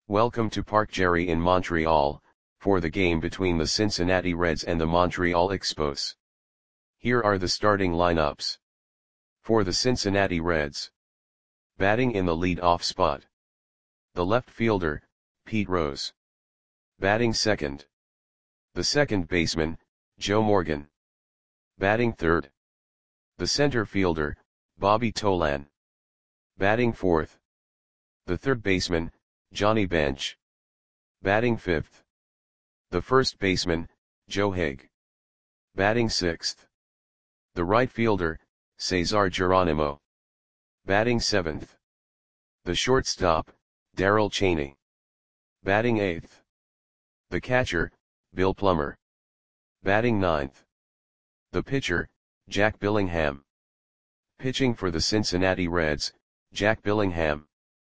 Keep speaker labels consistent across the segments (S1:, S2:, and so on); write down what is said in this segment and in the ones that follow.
S1: Welcome to Parc Gerry in Montreal, for the game between the Cincinnati Reds and the Montreal Expos. Here are the starting lineups. For the Cincinnati Reds. Batting in the lead-off spot. The left fielder, Pete Rose. Batting second. The second baseman, Joe Morgan. Batting third. The center fielder, Bobby Tolan. Batting fourth. The third baseman, Johnny Bench. Batting fifth. The first baseman, Joe Haig. Batting sixth. The right fielder, Cesar Geronimo. Batting seventh. The shortstop, Darrell Chaney. Batting eighth. The catcher, Bill Plummer. Batting ninth. The pitcher, Jack Billingham. Pitching for the Cincinnati Reds, Jack Billingham.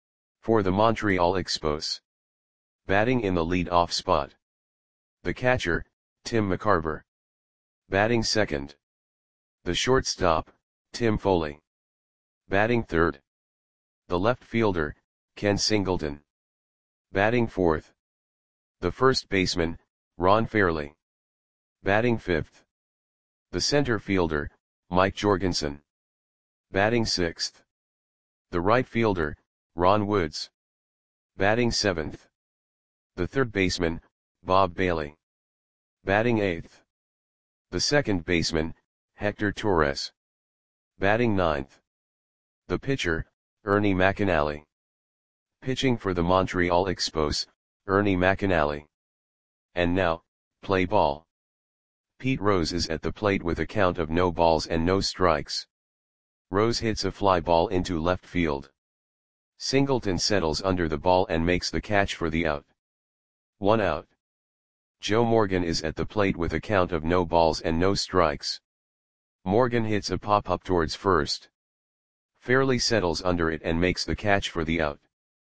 S1: For the Montreal Expos. Batting in the lead-off spot. The catcher, Tim McCarver. Batting second. The shortstop, Tim Foley. Batting third. The left fielder, Ken Singleton. Batting fourth. The first baseman, Ron Fairly. Batting fifth. The center fielder, Mike Jorgensen. Batting sixth. The right fielder, Ron Woods. Batting seventh. The third baseman, Bob Bailey. Batting eighth. The second baseman, Hector Torres. Batting ninth. The pitcher, Ernie McAnally. Pitching for the Montreal Expos, Ernie McAnally. And now, play ball. Pete Rose is at the plate with a count of no balls and no strikes. Rose hits a fly ball into left field. Singleton settles under the ball and makes the catch for the out. 1 out. Joe Morgan is at the plate with a count of no balls and no strikes. Morgan hits a pop-up towards first. Fairly settles under it and makes the catch for the out.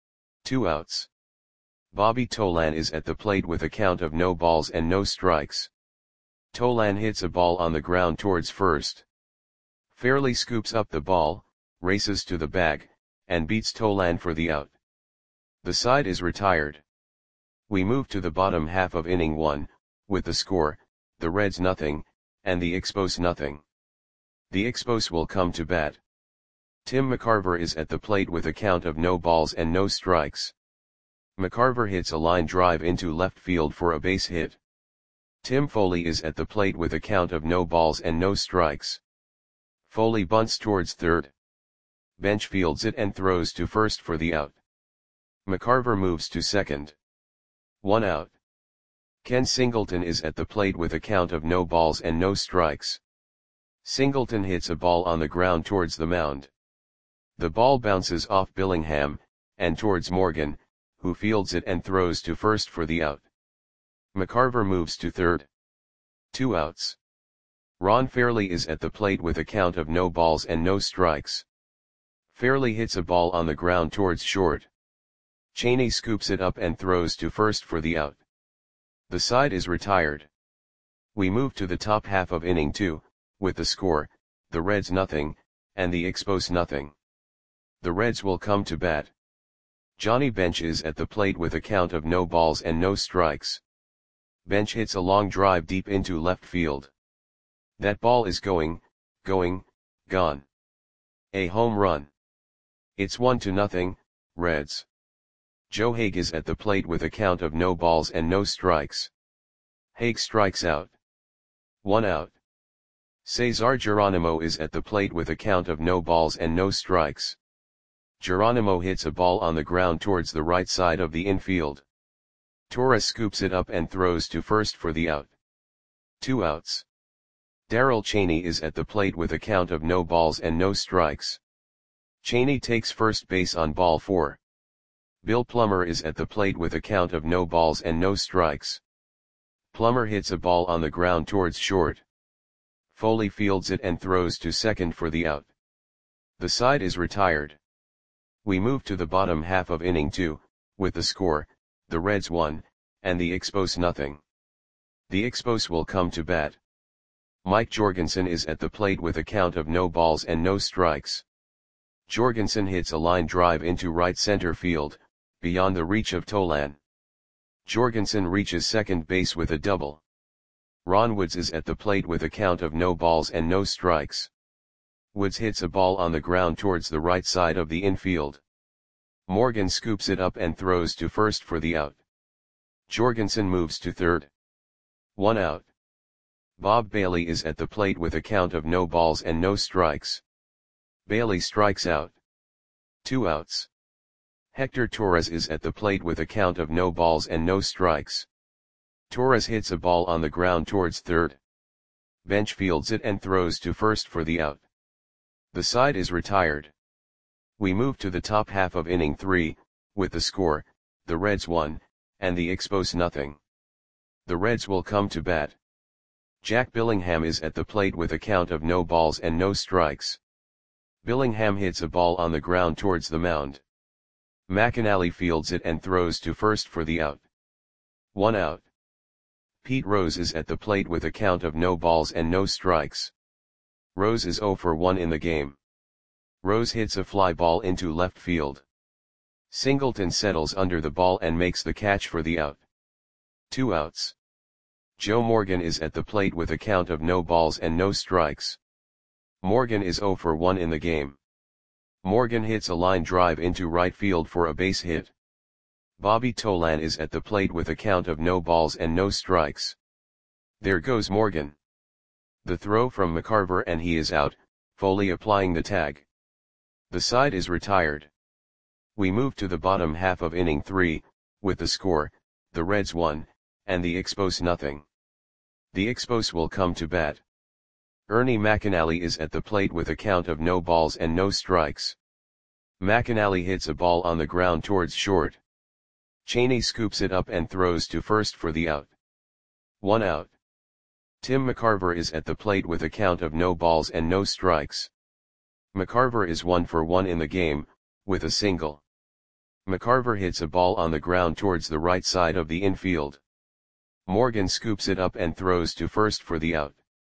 S1: 2 outs. Bobby Tolan is at the plate with a count of no balls and no strikes. Tolan hits a ball on the ground towards first. Fairly scoops up the ball, races to the bag, and beats Tolan for the out. The side is retired. We move to the bottom half of inning 1, with the score, the Reds nothing, and the Expos nothing. The Expos will come to bat. Tim McCarver is at the plate with a count of no balls and no strikes. McCarver hits a line drive into left field for a base hit. Tim Foley is at the plate with a count of no balls and no strikes. Foley bunts towards third. Bench fields it and throws to first for the out. McCarver moves to second. 1 out. Ken Singleton is at the plate with a count of no balls and no strikes. Singleton hits a ball on the ground towards the mound. The ball bounces off Billingham, and towards Morgan, who fields it and throws to first for the out. McCarver moves to third. 2 outs. Ron Fairly is at the plate with a count of no balls and no strikes. Fairly hits a ball on the ground towards short. Chaney scoops it up and throws to first for the out. The side is retired. We move to the top half of inning 2, with the score, the Reds nothing, and the Expos nothing. The Reds will come to bat. Johnny Bench is at the plate with a count of no balls and no strikes. Bench hits a long drive deep into left field. That ball is going, gone. A home run. It's 1-0, Reds. Joe Haig is at the plate with a count of no balls and no strikes. Haig strikes out. 1 out. Cesar Geronimo is at the plate with a count of no balls and no strikes. Geronimo hits a ball on the ground towards the right side of the infield. Torres scoops it up and throws to first for the out. 2 outs. Darrell Chaney is at the plate with a count of no balls and no strikes. Chaney takes first base on ball 4. Bill Plummer is at the plate with a count of no balls and no strikes. Plummer hits a ball on the ground towards short. Foley fields it and throws to second for the out. The side is retired. We move to the bottom half of inning 2, with the score, the Reds 1, and the Expos nothing. The Expos will come to bat. Mike Jorgensen is at the plate with a count of no balls and no strikes. Jorgensen hits a line drive into right center field, beyond the reach of Tolan. Jorgensen reaches second base with a double. Ron Woods is at the plate with a count of no balls and no strikes. Woods hits a ball on the ground towards the right side of the infield. Morgan scoops it up and throws to first for the out. Jorgensen moves to third. 1 out. Bob Bailey is at the plate with a count of no balls and no strikes. Bailey strikes out. 2 outs. Hector Torres is at the plate with a count of no balls and no strikes. Torres hits a ball on the ground towards third. Bench fields it and throws to first for the out. The side is retired. We move to the top half of inning 3, with the score, the Reds 1, and the Expos nothing. The Reds will come to bat. Jack Billingham is at the plate with a count of no balls and no strikes. Billingham hits a ball on the ground towards the mound. McAnally fields it and throws to first for the out. 1 out. Pete Rose is at the plate with a count of no balls and no strikes. Rose is 0 for 1 in the game. Rose hits a fly ball into left field. Singleton settles under the ball and makes the catch for the out. 2 outs. Joe Morgan is at the plate with a count of no balls and no strikes. Morgan is 0 for 1 in the game. Morgan hits a line drive into right field for a base hit. Bobby Tolan is at the plate with a count of no balls and no strikes. There goes Morgan. The throw from McCarver and he is out, Foley applying the tag. The side is retired. We move to the bottom half of inning 3, with the score, the Reds 1, and the Expos nothing. The Expos will come to bat. Ernie McAnally is at the plate with a count of no balls and no strikes. McAnally hits a ball on the ground towards short. Cheney scoops it up and throws to first for the out. 1 out. Tim McCarver is at the plate with a count of no balls and no strikes. McCarver is 1 for 1 in the game, with a single. McCarver hits a ball on the ground towards the right side of the infield. Morgan scoops it up and throws to first for the out.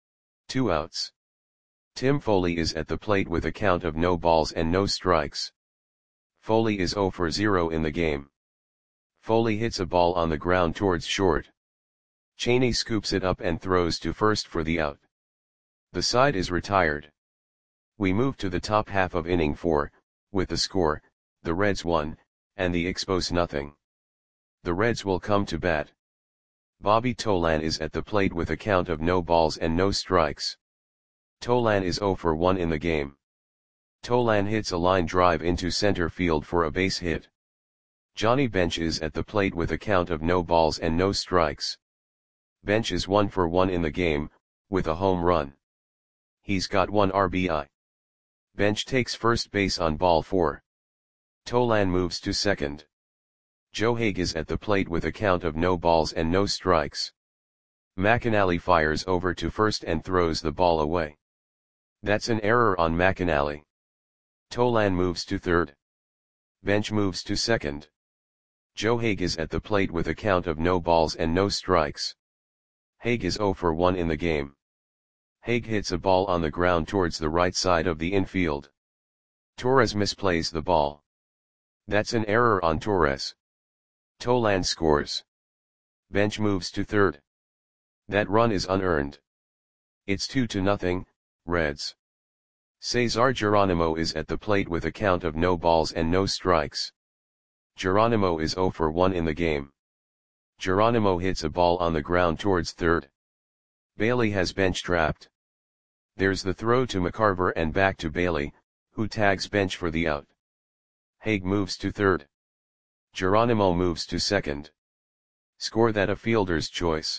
S1: 2 outs. Tim Foley is at the plate with a count of no balls and no strikes. Foley is 0 for 0 in the game. Foley hits a ball on the ground towards short. Cheney scoops it up and throws to first for the out. The side is retired. We move to the top half of inning 4, with the score, the Reds 1, and the Expos nothing. The Reds will come to bat. Bobby Tolan is at the plate with a count of no balls and no strikes. Tolan is 0 for 1 in the game. Tolan hits a line drive into center field for a base hit. Johnny Bench is at the plate with a count of no balls and no strikes. Bench is 1 for 1 in the game, with a home run. He's got 1 RBI. Bench takes first base on ball 4. Tolan moves to second. Joe Haig is at the plate with a count of no balls and no strikes. McAnally fires over to first and throws the ball away. That's an error on McAnally. Tolan moves to third. Bench moves to second. Joe Haig is at the plate with a count of no balls and no strikes. Haig is 0 for 1 in the game. Haig hits a ball on the ground towards the right side of the infield. Torres misplays the ball. That's an error on Torres. Tolan scores. Bench moves to third. That run is unearned. It's 2-0, Reds. Cesar Geronimo is at the plate with a count of no balls and no strikes. Geronimo is 0 for 1 in the game. Geronimo hits a ball on the ground towards third. Bailey has Bench trapped. There's the throw to McCarver and back to Bailey, who tags Bench for the out. Haig moves to third. Geronimo moves to second. Score that a fielder's choice.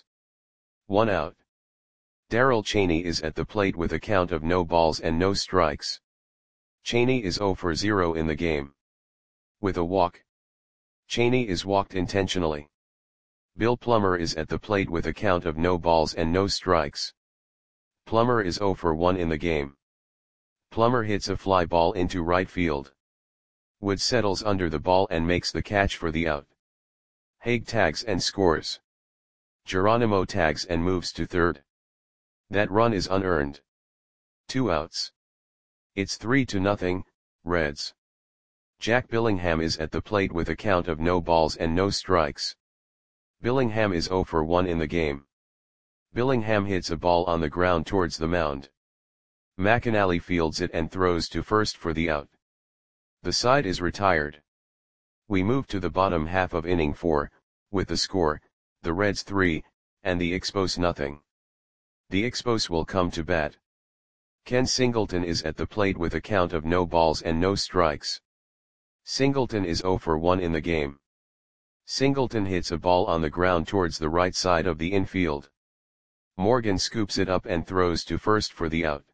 S1: 1 out. Darrell Cheney is at the plate with a count of no balls and no strikes. Cheney is 0 for 0 in the game. With a walk. Cheney is walked intentionally. Bill Plummer is at the plate with a count of no balls and no strikes. Plummer is 0 for 1 in the game. Plummer hits a fly ball into right field. Wood settles under the ball and makes the catch for the out. Haig tags and scores. Geronimo tags and moves to third. That run is unearned. 2 outs. It's 3-0, Reds. Jack Billingham is at the plate with a count of no balls and no strikes. Billingham is 0 for 1 in the game. Billingham hits a ball on the ground towards the mound. McAnally fields it and throws to first for the out. The side is retired. We move to the bottom half of inning 4, with the score, the Reds 3, and the Expos nothing. The Expos will come to bat. Ken Singleton is at the plate with a count of no balls and no strikes. Singleton is 0 for 1 in the game. Singleton hits a ball on the ground towards the right side of the infield. Morgan scoops it up and throws to first for the out.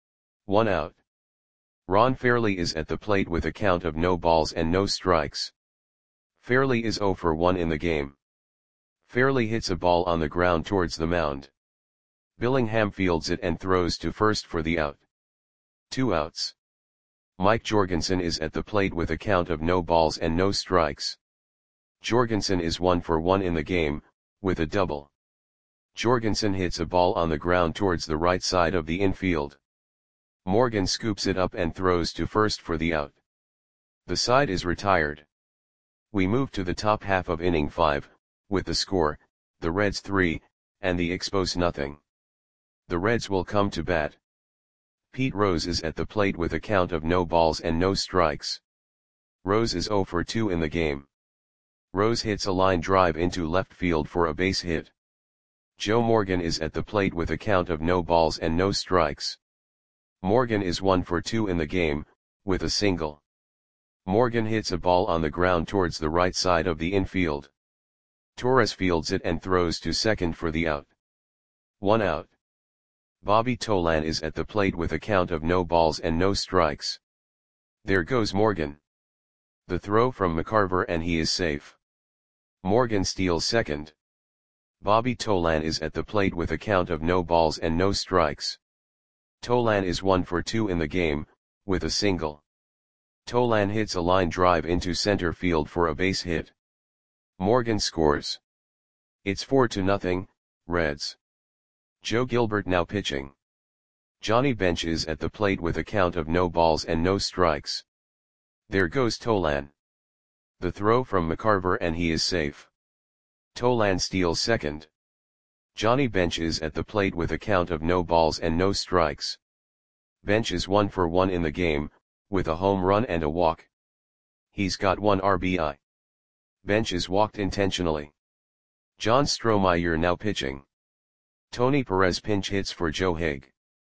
S1: 1 out. Ron Fairley is at the plate with a count of no balls and no strikes. Fairley is 0 for 1 in the game. Fairley hits a ball on the ground towards the mound. Billingham fields it and throws to first for the out. 2 outs. Mike Jorgensen is at the plate with a count of no balls and no strikes. Jorgensen is 1 for 1 in the game, with a double. Jorgensen hits a ball on the ground towards the right side of the infield. Morgan scoops it up and throws to first for the out. The side is retired. We move to the top half of inning 5, with the score, the Reds 3, and the Expos nothing. The Reds will come to bat. Pete Rose is at the plate with a count of no balls and no strikes. Rose is 0 for 2 in the game. Rose hits a line drive into left field for a base hit. Joe Morgan is at the plate with a count of no balls and no strikes. Morgan is 1 for 2 in the game, with a single. Morgan hits a ball on the ground towards the right side of the infield. Torres fields it and throws to second for the out. 1 out. Bobby Tolan is at the plate with a count of no balls and no strikes. There goes Morgan. The throw from McCarver and he is safe. Morgan steals second. Bobby Tolan is at the plate with a count of no balls and no strikes. Tolan is 1 for 2 in the game, with a single. Tolan hits a line drive into center field for a base hit. Morgan scores. It's 4-0, Reds. Joe Gilbert now pitching. Johnny Bench is at the plate with a count of no balls and no strikes. There goes Tolan. The throw from McCarver and he is safe. Tolan steals second. Johnny Bench is at the plate with a count of no balls and no strikes. Bench is 1 for 1 in the game, with a home run and a walk. He's got 1 RBI. Bench is walked intentionally. John Strohmeyer now pitching. Tony Perez pinch hits for Joe Haig.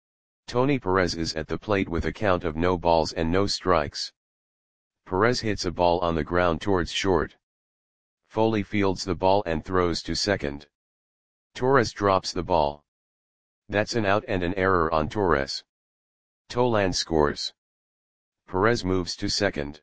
S1: Tony Perez is at the plate with a count of no balls and no strikes. Perez hits a ball on the ground towards short. Foley fields the ball and throws to second. Torres drops the ball. That's an out and an error on Torres. Tolan scores. Perez moves to second.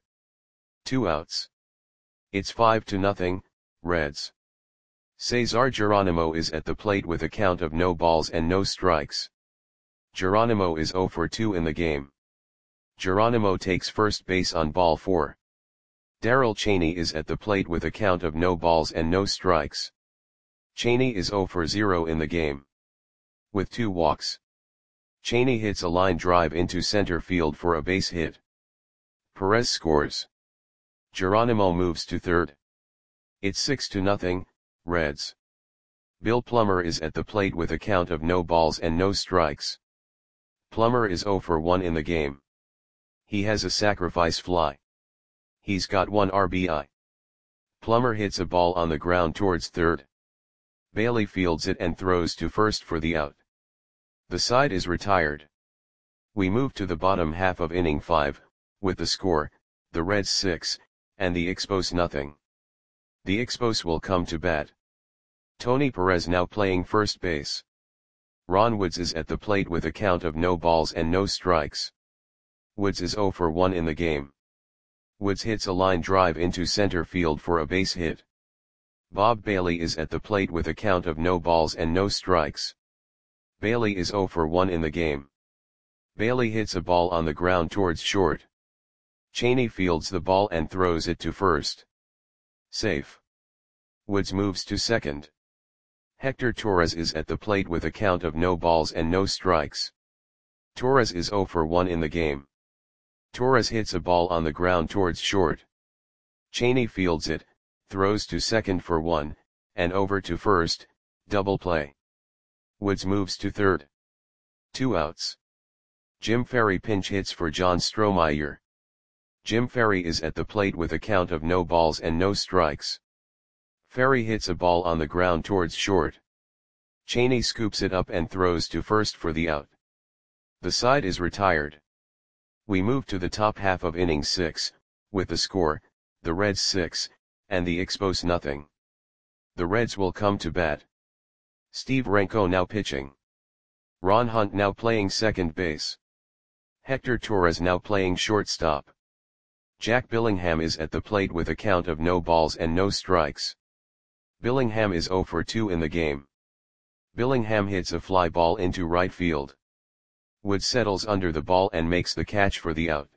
S1: 2 outs. It's 5-0, Reds. Cesar Geronimo is at the plate with a count of no balls and no strikes. Geronimo is 0 for 2 in the game. Geronimo takes first base on ball 4. Darrell Chaney is at the plate with a count of no balls and no strikes. Chaney is 0 for 0 in the game. With 2 walks. Chaney hits a line drive into center field for a base hit. Perez scores. Geronimo moves to third. It's 6-0, Reds. Bill Plummer is at the plate with a count of no balls and no strikes. Plummer is 0 for 1 in the game. He has a sacrifice fly. He's got 1 RBI. Plummer hits a ball on the ground towards third. Bailey fields it and throws to first for the out. The side is retired. We move to the bottom half of inning 5, with the score, the Reds 6, and the Expos nothing. The Expos will come to bat. Tony Perez now playing first base. Ron Woods is at the plate with a count of no balls and no strikes. Woods is 0 for 1 in the game. Woods hits a line drive into center field for a base hit. Bob Bailey is at the plate with a count of no balls and no strikes. Bailey is 0 for 1 in the game. Bailey hits a ball on the ground towards short. Chaney fields the ball and throws it to first. Safe. Woods moves to second. Hector Torres is at the plate with a count of no balls and no strikes. Torres is 0 for 1 in the game. Torres hits a ball on the ground towards short. Cheney fields it, throws to second for one, and over to first, double play. Woods moves to third. 2 outs. Jim Ferry pinch hits for John Strohmeyer. Jim Ferry is at the plate with a count of no balls and no strikes. Ferry hits a ball on the ground towards short. Cheney scoops it up and throws to first for the out. The side is retired. We move to the top half of inning 6, with the score, the Reds 6, and the Expos nothing. The Reds will come to bat. Steve Renko now pitching. Ron Hunt now playing second base. Hector Torres now playing shortstop. Jack Billingham is at the plate with a count of no balls and no strikes. Billingham is 0 for 2 in the game. Billingham hits a fly ball into right field. Wood settles under the ball and makes the catch for the out.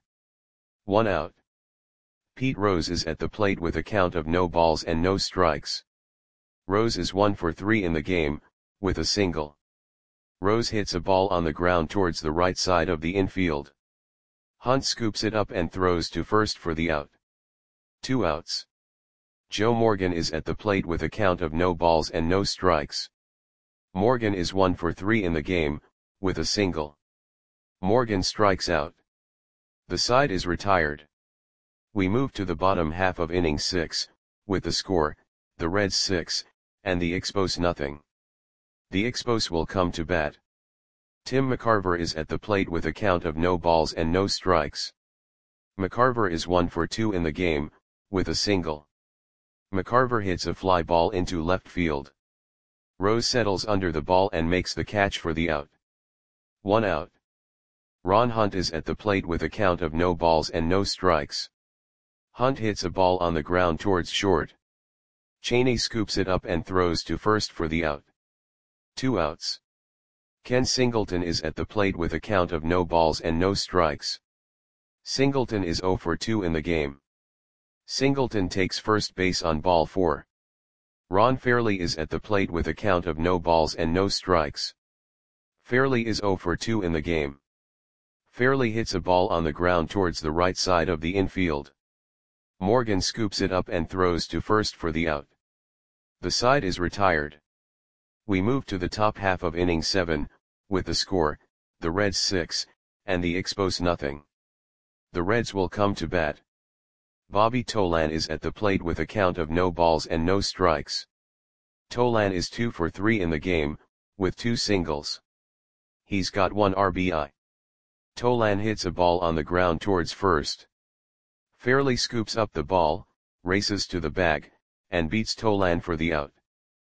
S1: 1 out. Pete Rose is at the plate with a count of no balls and no strikes. Rose is 1 for 3 in the game, with a single. Rose hits a ball on the ground towards the right side of the infield. Hunt scoops it up and throws to first for the out. 2 outs. Joe Morgan is at the plate with a count of no balls and no strikes. Morgan is 1 for 3 in the game, with a single. Morgan strikes out. The side is retired. We move to the bottom half of inning 6, with the score, the Reds 6, and the Expos nothing. The Expos will come to bat. Tim McCarver is at the plate with a count of no balls and no strikes. McCarver is 1 for 2 in the game, with a single. McCarver hits a fly ball into left field. Rose settles under the ball and makes the catch for the out. 1 out. Ron Hunt is at the plate with a count of no balls and no strikes. Hunt hits a ball on the ground towards short. Cheney scoops it up and throws to first for the out. 2 outs. Ken Singleton is at the plate with a count of no balls and no strikes. Singleton is 0 for 2 in the game. Singleton takes first base on ball 4. Ron Fairley is at the plate with a count of no balls and no strikes. Fairley is 0 for 2 in the game. Fairley hits a ball on the ground towards the right side of the infield. Morgan scoops it up and throws to first for the out. The side is retired. We move to the top half of inning 7, with the score, the Reds 6, and the Expos nothing. The Reds will come to bat. Bobby Tolan is at the plate with a count of no balls and no strikes. Tolan is 2 for 3 in the game, with 2 singles. He's got 1 RBI. Tolan hits a ball on the ground towards first. Fairley scoops up the ball, races to the bag, and beats Tolan for the out.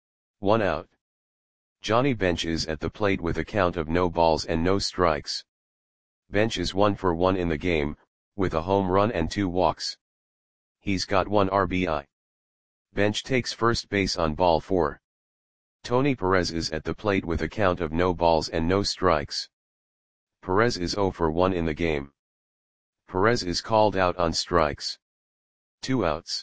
S1: 1 out. Johnny Bench is at the plate with a count of no balls and no strikes. Bench is 1 for 1 in the game, with a home run and 2 walks. He's got 1 RBI. Bench takes first base on ball 4. Tony Perez is at the plate with a count of no balls and no strikes. Perez is 0 for 1 in the game. Perez is called out on strikes. 2 outs.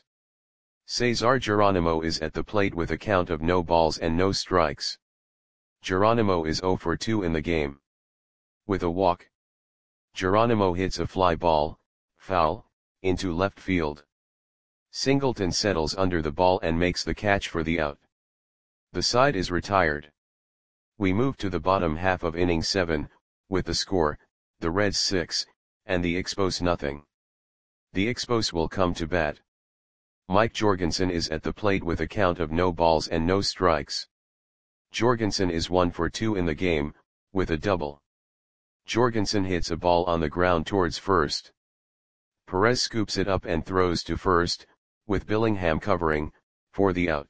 S1: Cesar Geronimo is at the plate with a count of no balls and no strikes. Geronimo is 0 for 2 in the game. With a walk. Geronimo hits a fly ball, foul, into left field. Singleton settles under the ball and makes the catch for the out. The side is retired. We move to the bottom half of inning 7, with the score, the Reds 6, and the Expos nothing. The Expos will come to bat. Mike Jorgensen is at the plate with a count of no balls and no strikes. Jorgensen is 1 for 2 in the game, with a double. Jorgensen hits a ball on the ground towards first. Perez scoops it up and throws to first, with Billingham covering, for the out.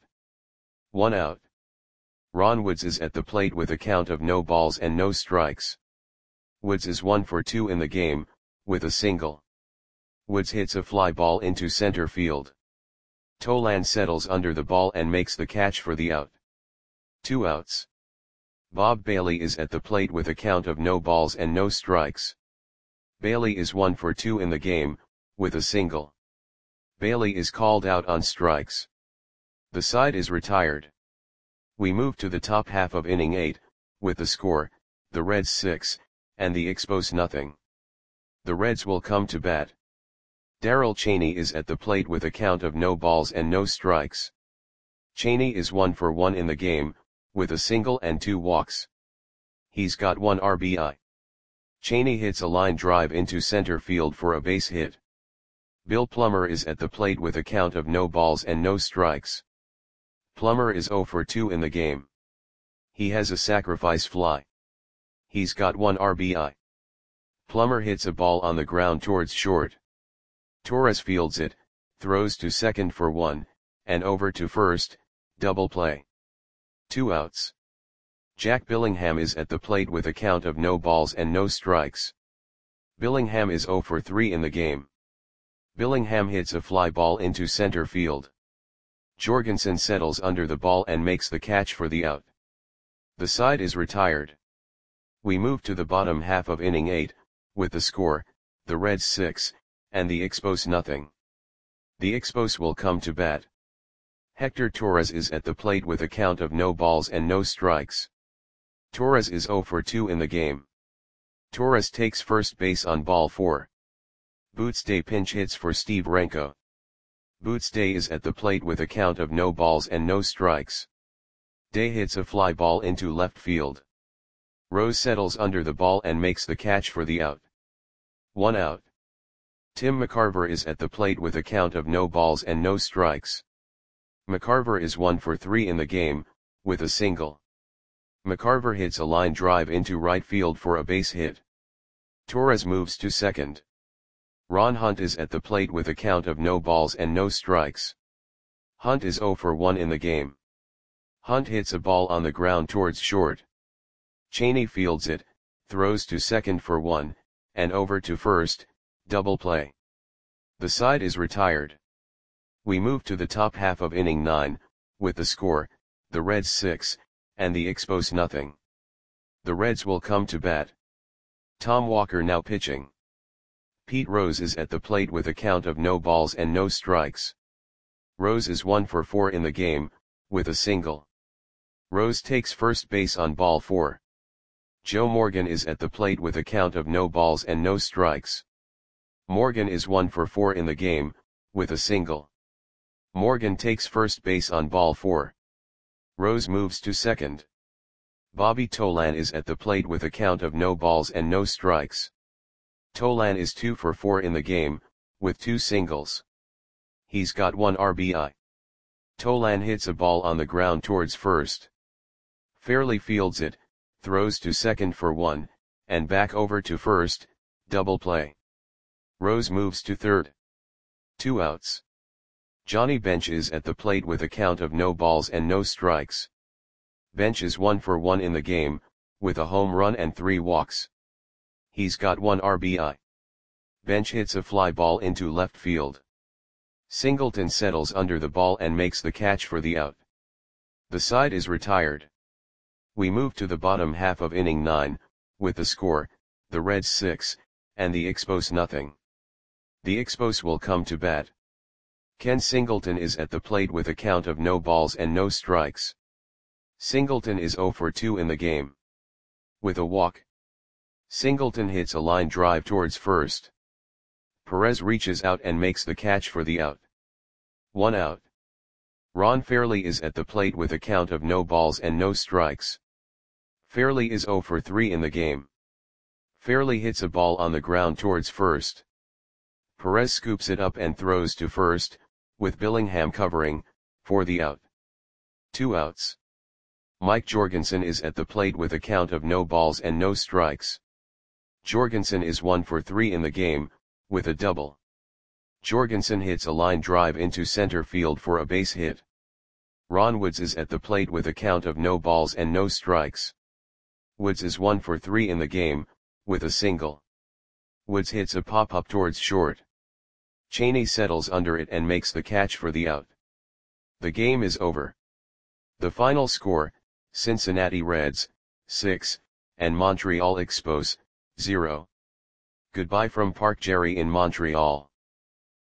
S1: 1 out. Ron Woods is at the plate with a count of no balls and no strikes. Woods is 1 for 2 in the game, with a single. Woods hits a fly ball into center field. Tolan settles under the ball and makes the catch for the out. 2 outs. Bob Bailey is at the plate with a count of no balls and no strikes. Bailey is 1 for 2 in the game, with a single. Bailey is called out on strikes. The side is retired. We move to the top half of inning 8, with the score, the Reds 6, and the Expos nothing. The Reds will come to bat. Darrell Chaney is at the plate with a count of no balls and no strikes. Chaney is 1 for 1 in the game, with a single and 2 walks. He's got 1 RBI. Chaney hits a line drive into center field for a base hit. Bill Plummer is at the plate with a count of no balls and no strikes. Plummer is 0 for 2 in the game. He has a sacrifice fly. He's got 1 RBI. Plummer hits a ball on the ground towards short. Torres fields it, throws to second for 1, and over to first, double play. 2 outs. Jack Billingham is at the plate with a count of no balls and no strikes. Billingham is 0 for 3 in the game. Billingham hits a fly ball into center field. Jorgensen settles under the ball and makes the catch for the out. The side is retired. We move to the bottom half of inning 8, with the score, the Reds 6, and the Expos nothing. The Expos will come to bat. Hector Torres is at the plate with a count of no balls and no strikes. Torres is 0 for 2 in the game. Torres takes first base on ball 4. Boots Day pinch hits for Steve Renko. Boots Day is at the plate with a count of no balls and no strikes. Day hits a fly ball into left field. Rose settles under the ball and makes the catch for the out. 1 out. Tim McCarver is at the plate with a count of no balls and no strikes. McCarver is 1 for 3 in the game, with a single. McCarver hits a line drive into right field for a base hit. Torres moves to second. Ron Hunt is at the plate with a count of no balls and no strikes. Hunt is 0 for 1 in the game. Hunt hits a ball on the ground towards short. Chaney fields it, throws to second for 1, and over to first, double play. The side is retired. We move to the top half of inning 9, with the score, the Reds 6, and the Expos nothing. The Reds will come to bat. Tom Walker now pitching. Pete Rose is at the plate with a count of no balls and no strikes. Rose is 1 for 4 in the game, with a single. Rose takes first base on ball 4. Joe Morgan is at the plate with a count of no balls and no strikes. Morgan is 1 for 4 in the game, with a single. Morgan takes first base on ball 4. Rose moves to second. Bobby Tolan is at the plate with a count of no balls and no strikes. Tolan is 2 for 4 in the game, with 2 singles. He's got 1 RBI. Tolan hits a ball on the ground towards first. Fairley fields it, throws to second for 1, and back over to first, double play. Rose moves to third. 2 outs. Johnny Bench is at the plate with a count of no balls and no strikes. Bench is 1 for 1 in the game, with a home run and 3 walks. He's got 1 RBI. Bench hits a fly ball into left field. Singleton settles under the ball and makes the catch for the out. The side is retired. We move to the bottom half of inning 9, with the score, the Reds 6, and the Expos nothing. The Expos will come to bat. Ken Singleton is at the plate with a count of no balls and no strikes. Singleton is 0 for 2 in the game. With a walk. Singleton hits a line drive towards first. Perez reaches out and makes the catch for the out. 1 out. Ron Fairley is at the plate with a count of no balls and no strikes. Fairley is 0 for 3 in the game. Fairley hits a ball on the ground towards first. Perez scoops it up and throws to first, with Billingham covering, for the out. 2 outs. Mike Jorgensen is at the plate with a count of no balls and no strikes. Jorgensen is 1 for 3 in the game, with a double. Jorgensen hits a line drive into center field for a base hit. Ron Woods is at the plate with a count of no balls and no strikes. Woods is 1 for 3 in the game, with a single. Woods hits a pop-up towards short. Chaney settles under it and makes the catch for the out. The game is over. The final score, Cincinnati Reds, 6, and Montreal Expos, 0. Goodbye from Park Jerry in Montreal.